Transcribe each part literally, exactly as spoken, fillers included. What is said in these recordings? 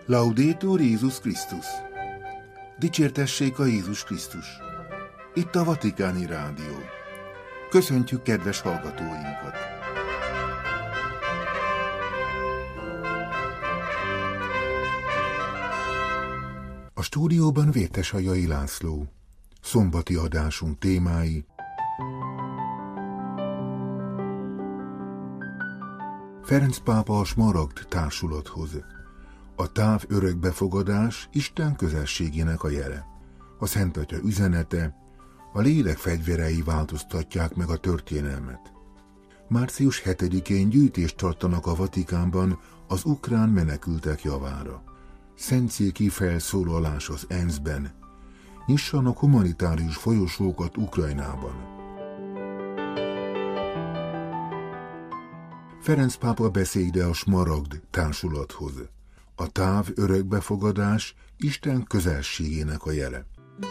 Laudetur Jézus Krisztus! Dicsértessék a Jézus Krisztus! Itt a Vatikáni Rádió. Köszöntjük kedves hallgatóinkat! A stúdióban Vértesajai László. Szombati adásunk témái: Ferenc pápa a Smaragd társulathoz. A táv örökbefogadás Isten közelségének a jele. A Szent Atya üzenete: a lélek fegyverei változtatják meg a történelmet. március hetedikén gyűjtést tartanak a Vatikánban az ukrán menekültek javára. Szentszéki felszólalás az é en es zé-ben. Nyissanak humanitárius folyosókat Ukrajnában. Ferenc pápa beszéde a Smaragd társulathoz. A táv örökbefogadás Isten közelségének a jele.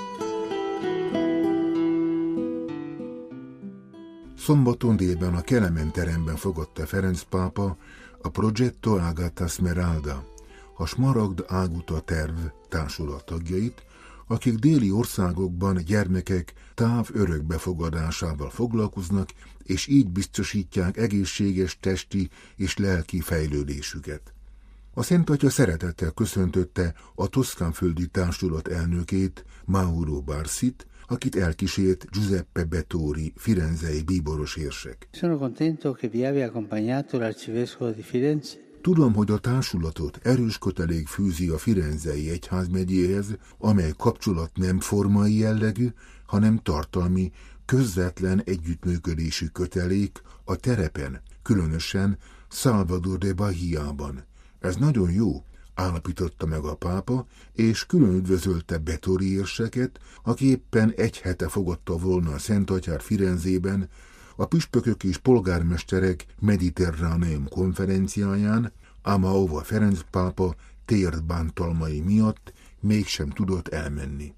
Szombaton délben a Kelemen teremben fogadta Ferenc pápa a Progetto Agata Smeralda, a Smaragd águta terv társulat tagjait, akik déli országokban gyermekek táv örökbefogadásával foglalkoznak, és így biztosítják egészséges testi és lelki fejlődésüket. A Szent Atya szeretettel köszöntötte a Toszkánföldi társulat elnökét, Mauro Barsit, akit elkísért Giuseppe Bettori, firenzei bíboros érsek. Sono contento che vi abbia accompagnato l'arcivescovo di Firenze. Tudom, hogy a társulatot erős kötelék fűzi a firenzei egyházmegyéhez, amely kapcsolat nem formai jellegű, hanem tartalmi, közvetlen együttműködési kötelék a terepen, különösen Salvador de Bahiában. Ez nagyon jó, állapította meg a pápa, és külön üdvözölte Bettori érseket, aki éppen egy hete fogadta volna a Szent Atyát Firenzében, a püspökök és polgármesterek Mediterráneum konferenciáján, ám ahova Ferenc pápa tért bántalmai miatt mégsem tudott elmenni.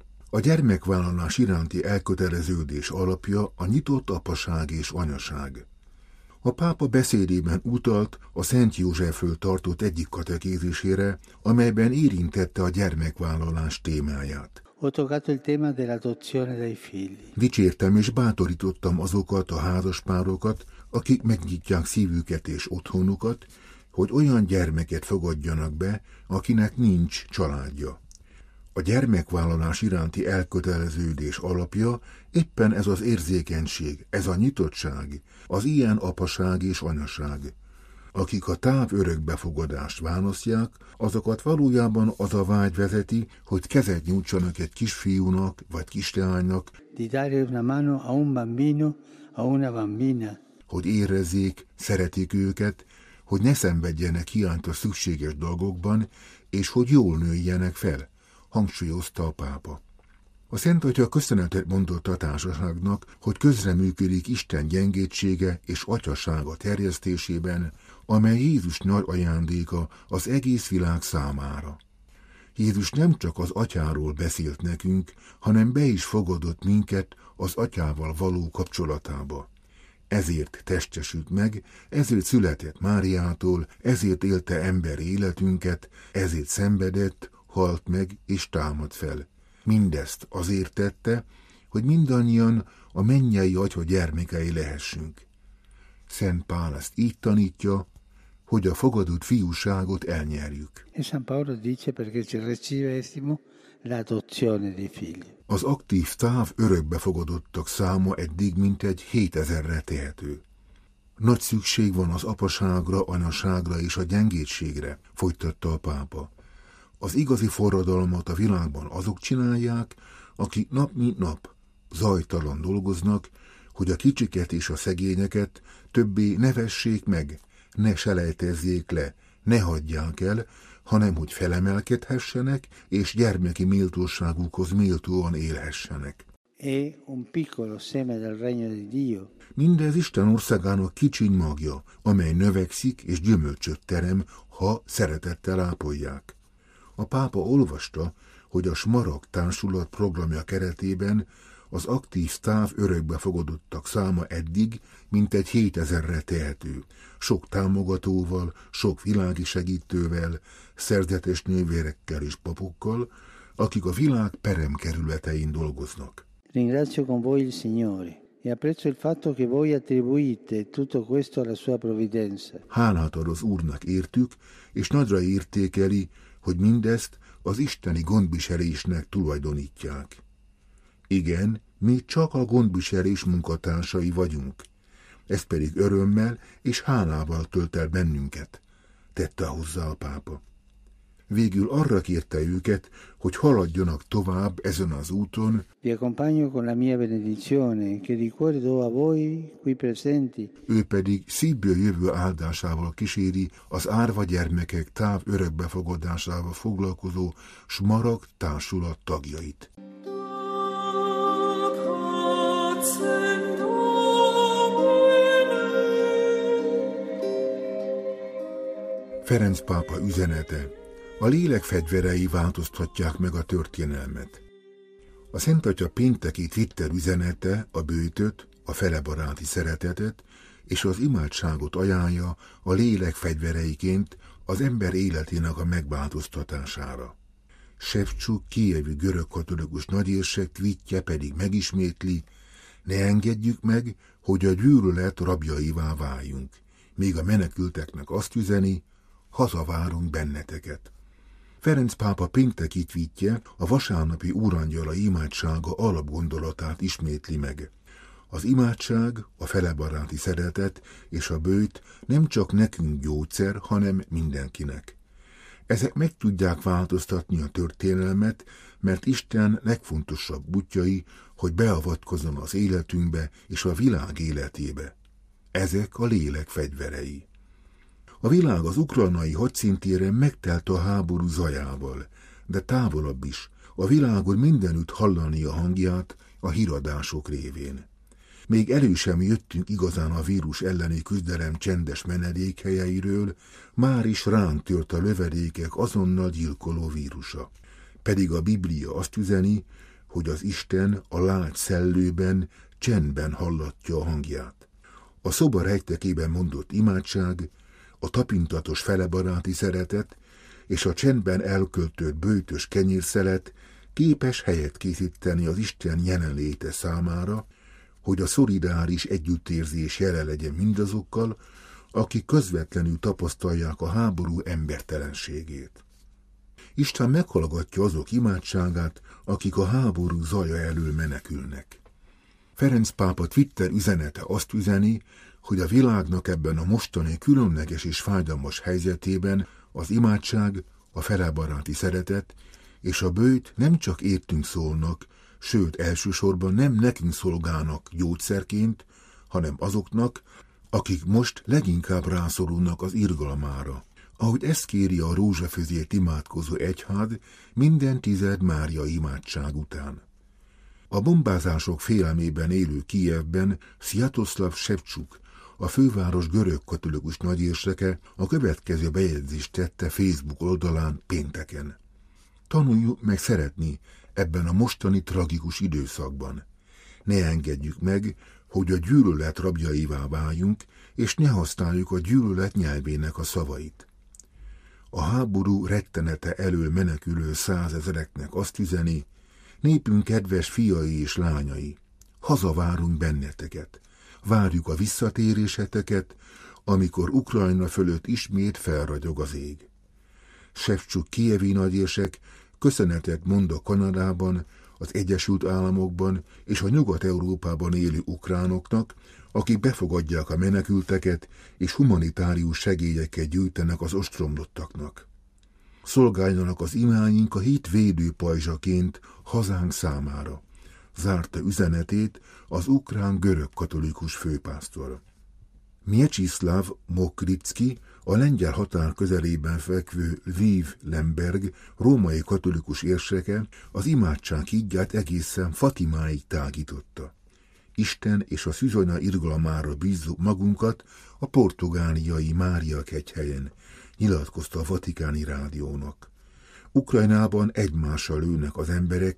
A gyermekvállalás iránti elköteleződés alapja a nyitott apaság és anyaság. A pápa beszédében utalt a Szent Józseffől tartott egyik katekézisére, amelyben érintette a gyermekvállalás témáját. Ho toccato il tema dell'adozione dei figli. Dicsértem és bátorítottam azokat a házaspárokat, akik megnyitják szívüket és otthonukat, hogy olyan gyermeket fogadjanak be, akinek nincs családja. A gyermekvállalás iránti elköteleződés alapja éppen ez az érzékenység, ez a nyitottság, az ilyen apaság és anyaság. Akik a táv örökbefogadást választják, azokat valójában az a vágy vezeti, hogy kezet nyújtsanak egy kisfiúnak vagy kisleánynak, Di dare una mano a un bambino, a una bambina. Hogy érezzék, szeretik őket, hogy ne szenvedjenek hiányt a szükséges dolgokban, és hogy jól nőjenek fel, hangsúlyozta a pápa. A Szent Atya köszönetet mondott a társaságnak, hogy közreműködik Isten gyengétsége és atyasága terjesztésében, amely Jézus nagy ajándéka az egész világ számára. Jézus nem csak az Atyáról beszélt nekünk, hanem be is fogadott minket az Atyával való kapcsolatába. Ezért testesült meg, ezért született Máriától, ezért élte emberi életünket, ezért szenvedett, halt meg és támad fel. Mindezt azért tette, hogy mindannyian a mennyei Atya gyermekei lehessünk. Szent Pál ezt így tanítja, hogy a fogadott fiúságot elnyerjük. E San Paolo dice perché ci ricevessimo l'adozione dei figli. Az aktív táv örökbefogadottak száma eddig mintegy hétezerre tehető. Nagy szükség van az apaságra, anyaságra és a gyengétségre, folytatta a pápa. Az igazi forradalmat a világban azok csinálják, akik nap mint nap zajtalan dolgoznak, hogy a kicsiket és a szegényeket többé ne vessék meg, ne selejtezzék le, ne hagyják el, hanem hogy felemelkedhessenek, és gyermeki méltóságukhoz méltóan élhessenek. È un piccolo seme del regno di Dio. Mindez Isten országának kicsiny magja, amely növekszik és gyümölcsöt terem, ha szeretettel ápolják. A pápa olvasta, hogy a Smaragd társulat programja keretében Az aktív táv örökbefogadottak száma eddig mintegy hétezerre tehető, sok támogatóval, sok világi segítővel, szerzetes nővérekkel és papokkal, akik a világ peremkerületein dolgoznak. Ringrazio con voi il Signore e apprezzo il fatto che voi attribuite tutto questo alla sua provvidenza. Hálát ad az Úrnak értük, és nagyra értékeli, hogy mindezt az isteni gondviselésnek tulajdonítják. Igen, mi csak a gondviselés munkatársai vagyunk. Ez pedig örömmel és hálával tölt el bennünket, tette hozzá a pápa. Végül arra kérte őket, hogy haladjanak tovább ezen az úton. Vi accompagno con la mia benedizione, che di cuore do a voi qui presenti. Ő pedig szívből jövő áldásával kíséri az árva gyermekek táv örökbefogadásával foglalkozó Smaragd társulat tagjait. Ferenc pápa üzenete: a lélek fegyverei változtatják meg a történelmet. A Szent Atya pénteki Twitter üzenete a böjtöt, a felebaráti szeretetet és az imádságot ajánlja a lélek fegyvereiként az ember életének a megváltoztatására. Sevcsuk kijevi görögkatolikus nagyérsek tweetje pedig megismétli: ne engedjük meg, hogy a gyűlölet rabjaivá váljunk, míg a menekülteknek azt üzeni: hazavárunk benneteket. Ferenc pápa pénteki tweetje a vasárnapi úrangyala imádsága alapgondolatát ismétli meg. Az imádság, a felebaráti szeretet és a böjt nem csak nekünk gyógyszer, hanem mindenkinek. Ezek meg tudják változtatni a történelmet, mert Isten legfontosabb útjai, hogy beavatkozzon az életünkbe és a világ életébe. Ezek a lélek fegyverei. A világ az ukrajnai hadszintéren megtelt a háború zajával, de távolabb is, a világon mindenütt hallani a hangját a híradások révén. Még elő sem jöttünk igazán a vírus elleni küzdelem csendes menedékhelyeiről, már is ránk tört a lövedékek azonnal gyilkoló vírusa. Pedig a Biblia azt üzeni, hogy az Isten a lágy szellőben, csendben hallatja a hangját. A szoba rejtekében mondott imádság, a tapintatos felebaráti szeretet és a csendben elköltött böjtös kenyérszelet képes helyet készíteni az Isten jelenléte számára, hogy a szolidáris együttérzés jele legyen mindazokkal, akik közvetlenül tapasztalják a háború embertelenségét. Isten meghallgatja azok imádságát, akik a háború zaja elől menekülnek. Ferenc pápa Twitter üzenete azt üzeni, hogy a világnak ebben a mostani különleges és fájdalmas helyzetében az imádság, a felebaráti szeretet és a böjt nem csak értünk szólnak, sőt elsősorban nem nekünk szolgálnak gyógyszerként, hanem azoknak, akik most leginkább rászorulnak az irgalmára. Ahogy ezt kéri a rózsafözért imádkozó egyház minden tized Mária imádság után. A bombázások félelmében élő Kijevben Sziatoszlav Sevcsuk, a főváros görögkatolikus nagyérseke a következő bejegyzést tette Facebook oldalán pénteken. Tanuljuk meg szeretni ebben a mostani tragikus időszakban. Ne engedjük meg, hogy a gyűlölet rabjaivá váljunk, és ne használjuk a gyűlölet nyelvének a szavait. A háború rettenete elől menekülő százezereknek azt üzeni: népünk kedves fiai és lányai, hazavárunk benneteket, várjuk a visszatéréseteket, amikor Ukrajna fölött ismét felragyog az ég. Sevcsuk kijevi nagyérsek köszönetet mond a Kanadában, az Egyesült Államokban és a Nyugat-Európában élő ukránoknak, akik befogadják a menekülteket és humanitárius segélyeket gyűjtenek az ostromlottaknak. Szolgáljanak az imáink a hit védőpajzsaként hazánk számára, zárta üzenetét az ukrán görögkatolikus főpásztor. Mieczysław Mokricki, a lengyel határ közelében fekvő Lviv-Lemberg római katolikus érseke az imádság hídját egészen Fatimáig tágította. Isten és a szűzanya irgalmára bízzuk magunkat a portugáliai Mária kegyhelyen, nyilatkozta a Vatikáni Rádiónak. Ukrajnában egymással lőnek az emberek,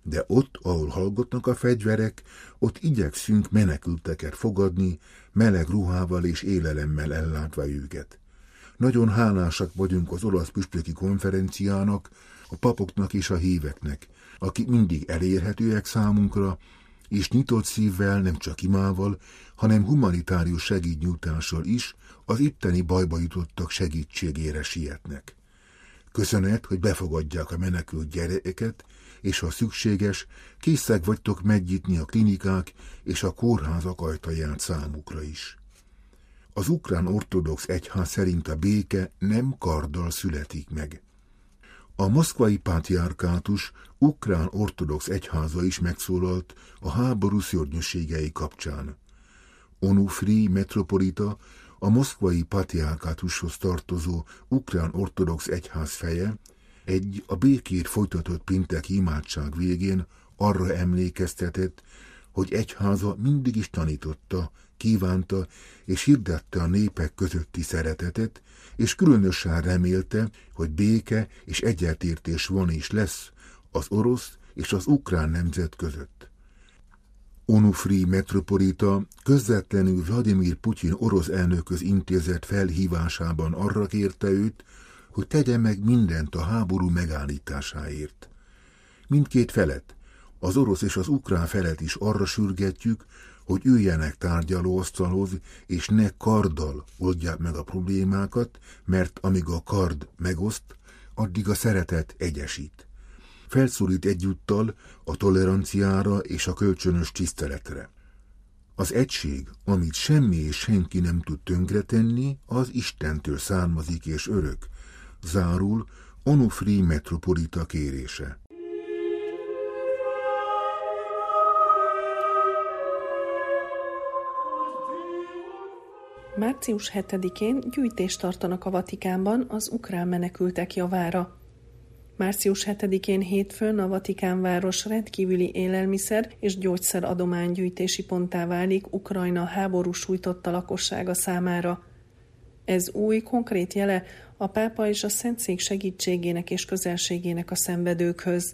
de ott, ahol hallgatnak a fegyverek, ott igyekszünk menekülteket fogadni, meleg ruhával és élelemmel ellátva őket. Nagyon hálásak vagyunk az olasz püspöki konferenciának, a papoknak és a híveknek, akik mindig elérhetőek számunkra, és nyitott szívvel, nem csak imával, hanem humanitárius segédnyújtással is az itteni bajba jutottak segítségére sietnek. Köszönet, hogy befogadják a menekült gyerekeket, és ha szükséges, készek vagytok megnyitni a klinikák és a kórházak ajtaját számukra is. Az ukrán ortodox egyház szerint a béke nem karddal születik meg. A moszkvai pátriárkátus ukrán ortodox egyháza is megszólalt a háború szörnyűségei kapcsán. Onufrij metropolita, a moszkvai pátriárkátushoz tartozó ukrán ortodox egyház feje, egy a békét folytatott pénteki imádság végén arra emlékeztetett, hogy egyháza mindig is tanította, kívánta és hirdette a népek közötti szeretetet, és különösen remélte, hogy béke és egyetértés van és lesz az orosz és az ukrán nemzet között. Onufrij metropolita közvetlenül Vladimir Putyin orosz elnökhöz intézett felhívásában arra kérte őt, hogy tegye meg mindent a háború megállításáért. Mindkét felet, az orosz és az ukrán felet is arra sürgetjük, hogy üljenek tárgyalóasztalhoz, és ne karddal oldják meg a problémákat, mert amíg a kard megoszt, addig a szeretet egyesít. Felszólít egyúttal a toleranciára és a kölcsönös tiszteletre. Az egység, amit semmi és senki nem tud tönkretenni, az Istentől származik és örök, zárul Onufrij metropolita kérése. március hetedikén gyűjtést tartanak a Vatikánban az ukrán menekültek javára. március hetedikén hétfőn a Vatikánváros rendkívüli élelmiszer és gyógyszer adománygyűjtési ponttá válik Ukrajna háború sújtotta lakossága számára. Ez új, konkrét jele a pápa és a Szentszék segítségének és közelségének a szenvedőkhöz.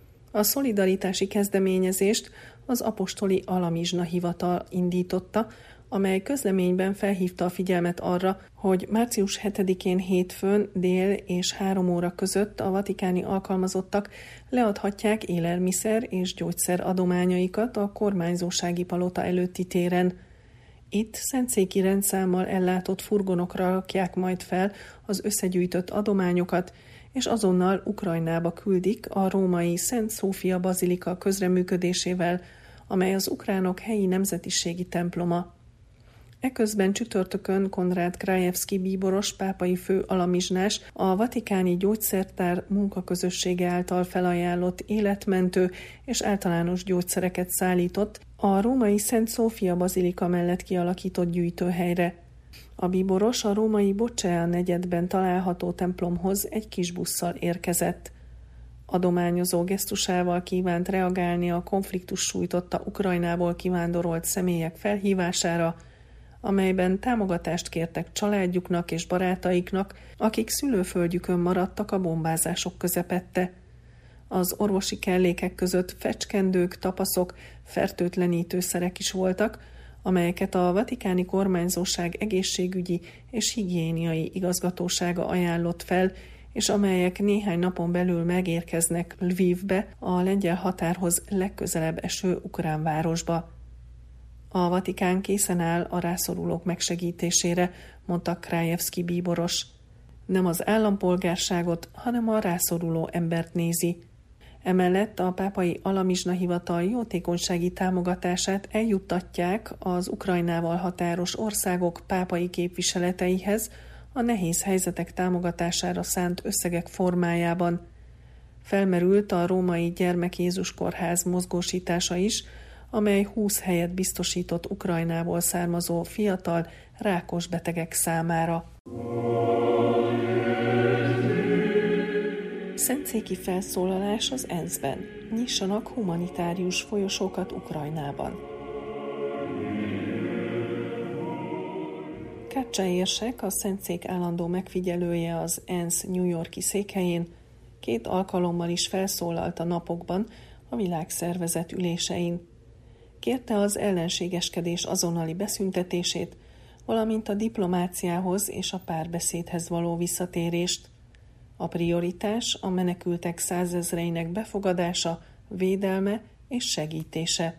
A szolidaritási kezdeményezést az apostoli alamizsna hivatal indította, amely közleményben felhívta a figyelmet arra, hogy március hetedikén hétfőn dél és három óra között a vatikáni alkalmazottak leadhatják élelmiszer és gyógyszer adományaikat a kormányzósági palota előtti téren. Itt szentszéki rendszámmal ellátott furgonokra rakják majd fel az összegyűjtött adományokat, és azonnal Ukrajnába küldik a római Szent Szófia bazilika közreműködésével, amely az ukránok helyi nemzetiségi temploma. Eközben csütörtökön Konrád Krajewski bíboros pápai fő alamizsnás a vatikáni gyógyszertár munkaközössége által felajánlott életmentő és általános gyógyszereket szállított a római Szent Szófia bazilika mellett kialakított gyűjtőhelyre. A bíboros a római Bocsea negyedben található templomhoz egy kis busszal érkezett. Adományozó gesztusával kívánt reagálni a konfliktus sújtotta Ukrajnából kivándorolt személyek felhívására, amelyben támogatást kértek családjuknak és barátaiknak, akik szülőföldjükön maradtak a bombázások közepette. Az orvosi kellékek között fecskendők, tapaszok, fertőtlenítőszerek is voltak, amelyeket a vatikáni kormányzóság egészségügyi és higiéniai igazgatósága ajánlott fel, és amelyek néhány napon belül megérkeznek Lvivbe, a lengyel határhoz legközelebb eső ukrán városba. A Vatikán készen áll a rászorulók megsegítésére, mondta Krajewski bíboros. Nem az állampolgárságot, hanem a rászoruló embert nézi. Emellett a pápai alamizsna hivatal jótékonysági támogatását eljuttatják az Ukrajnával határos országok pápai képviseleteihez a nehéz helyzetek támogatására szánt összegek formájában. Felmerült a római Gyermek Jézus Kórház mozgósítása is, amely húsz helyet biztosított Ukrajnából származó fiatal, rákos betegek számára. Szentszéki felszólalás az é en es-ben. Nyissanak humanitárius folyosókat Ukrajnában. Katja érsek, a Szentszék állandó megfigyelője az é en es New York-i székhelyén, két alkalommal is felszólalt a napokban a világszervezet ülésein. Kérte az ellenségeskedés azonnali beszüntetését, valamint a diplomáciához és a párbeszédhez való visszatérést. A prioritás a menekültek százezreinek befogadása, védelme és segítése.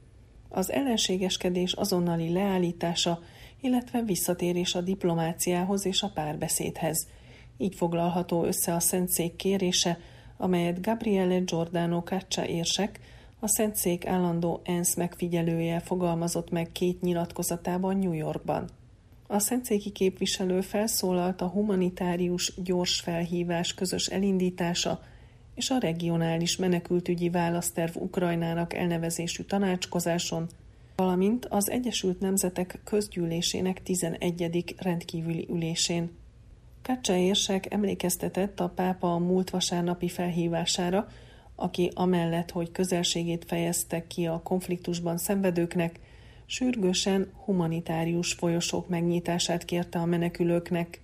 Az ellenségeskedés azonnali leállítása, illetve visszatérés a diplomáciához és a párbeszédhez. Így foglalható össze a Szentszék kérése, amelyet Gabriele Giordano Caccia érsek, a Szentszék állandó ENSZ megfigyelője fogalmazott meg két nyilatkozatában New Yorkban. A szentszéki képviselő felszólalt a humanitárius gyors felhívás közös elindítása és a regionális menekültügyi választerv Ukrajnának elnevezésű tanácskozáson, valamint az Egyesült Nemzetek Közgyűlésének tizenegyedik rendkívüli ülésén. Caccia érsek emlékeztetett a pápa a múlt vasárnapi felhívására, aki amellett, hogy közelségét fejezte ki a konfliktusban szenvedőknek, sürgősen humanitárius folyosók megnyitását kérte a menekülőknek.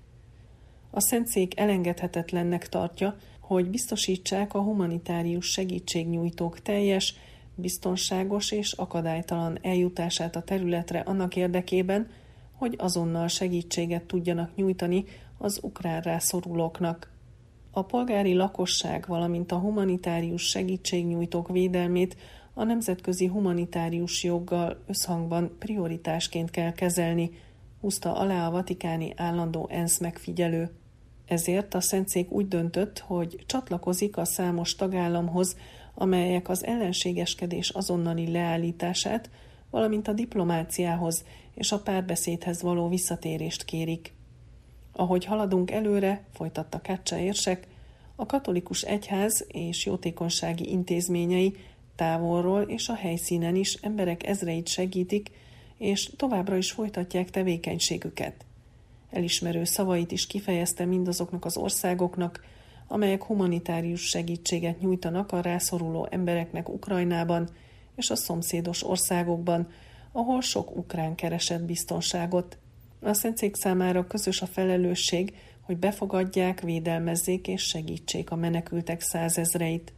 A Szentszék elengedhetetlennek tartja, hogy biztosítsák a humanitárius segítségnyújtók teljes, biztonságos és akadálytalan eljutását a területre annak érdekében, hogy azonnal segítséget tudjanak nyújtani az ukrán rászorulóknak. A polgári lakosság, valamint a humanitárius segítségnyújtók védelmét a nemzetközi humanitárius joggal összhangban prioritásként kell kezelni, húzta alá a vatikáni állandó ENSZ megfigyelő. Ezért a Szentszék úgy döntött, hogy csatlakozik a számos tagállamhoz, amelyek az ellenségeskedés azonnali leállítását, valamint a diplomáciához és a párbeszédhez való visszatérést kérik. Ahogy haladunk előre, folytatta Caccia érsek, a katolikus egyház és jótékonysági intézményei távolról és a helyszínen is emberek ezreit segítik, és továbbra is folytatják tevékenységüket. Elismerő szavait is kifejezte mindazoknak az országoknak, amelyek humanitárius segítséget nyújtanak a rászoruló embereknek Ukrajnában és a szomszédos országokban, ahol sok ukrán keresett biztonságot. A Szentszék számára közös a felelősség, hogy befogadják, védelmezzék és segítsék a menekültek százezreit.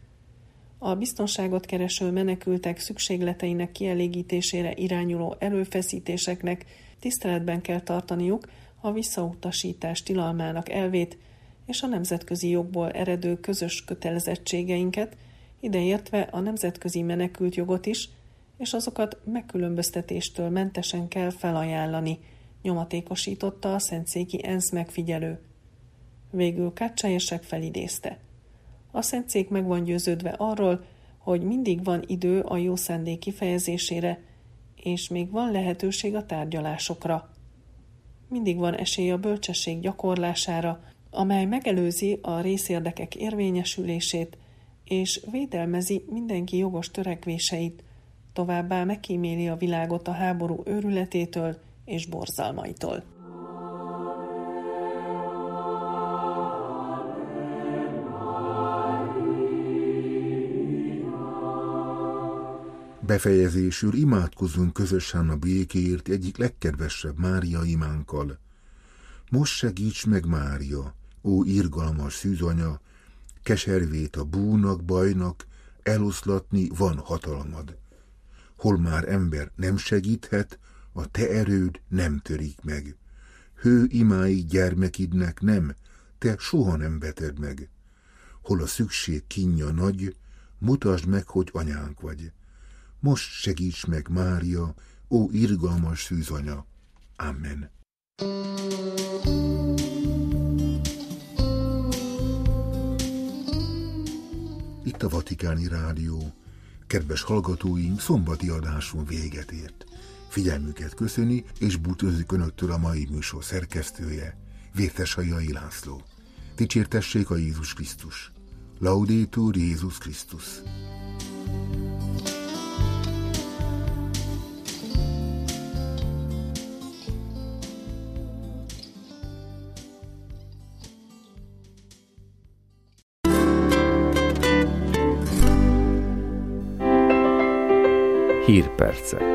A biztonságot kereső menekültek szükségleteinek kielégítésére irányuló erőfeszítéseknek tiszteletben kell tartaniuk a visszautasítás tilalmának elvét és a nemzetközi jogból eredő közös kötelezettségeinket, ideértve a nemzetközi menekültjogot is, és azokat megkülönböztetéstől mentesen kell felajánlani, nyomatékosította a szentszéki ENSZ megfigyelő. Végül Caccia érsek felidézte. A Szentszék meg van győződve arról, hogy mindig van idő a jó szándék kifejezésére, és még van lehetőség a tárgyalásokra. Mindig van esély a bölcsesség gyakorlására, amely megelőzi a részérdekek érvényesülését, és védelmezi mindenki jogos törekvéseit, továbbá megkíméli a világot a háború őrületétől és borzalmaitól. Befejezésül imádkozzunk közösen a békéért egyik legkedvesebb Mária imánkkal. Most segíts meg, Mária, ó irgalmas szűzanya, keservét a búnak, bajnak, eloszlatni van hatalmad. Hol már ember nem segíthet, a te erőd nem törik meg. Hő imái gyermekidnek nem, te soha nem veted meg. Hol a szükség kínja nagy, mutasd meg, hogy anyánk vagy. Most segíts meg, Mária, ó irgalmas szűzanya. Amen. Itt a Vatikáni Rádió. Kedves hallgatóink, szombati adásunk véget ért. Figyelmüket köszöni, és búcsúzik önöktől a mai műsor szerkesztője, Vértesajai László. Dicsértessék a Jézus Krisztus. Laudetur Jézus Krisztus. Hírpercek.